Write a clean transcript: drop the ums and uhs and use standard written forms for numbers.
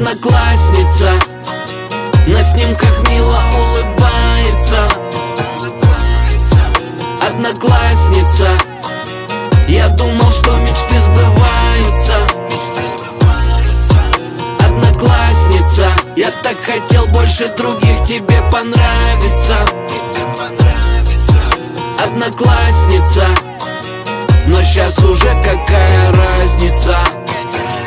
одноклассница на снимках мило улыбается. Одноклассница, я думал, что мечты сбываются. Одноклассница, я так хотел больше других тебе понравиться. Одноклассница, но щас уже какая разница.